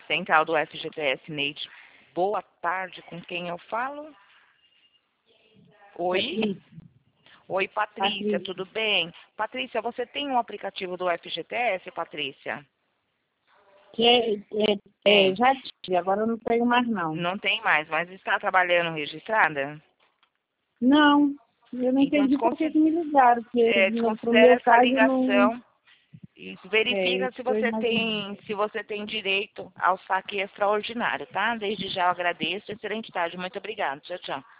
Central do FGTS Neide. Boa tarde, com quem eu falo? Oi? Oi, Patrícia, tudo bem? Patrícia, você tem um aplicativo do FGTS, Patrícia? Já tive, agora eu não tenho mais não. Não tem mais, mas está trabalhando registrada? Não, eu não Então, entendi por que me ligaram, porque pro desconsidera meu essa caso ligação. não... Isso, verifica se você imaginando. tem, se você tem direito ao saque extraordinário, tá? Desde já eu agradeço. Excelente tarde, muito obrigada. Tchau, tchau.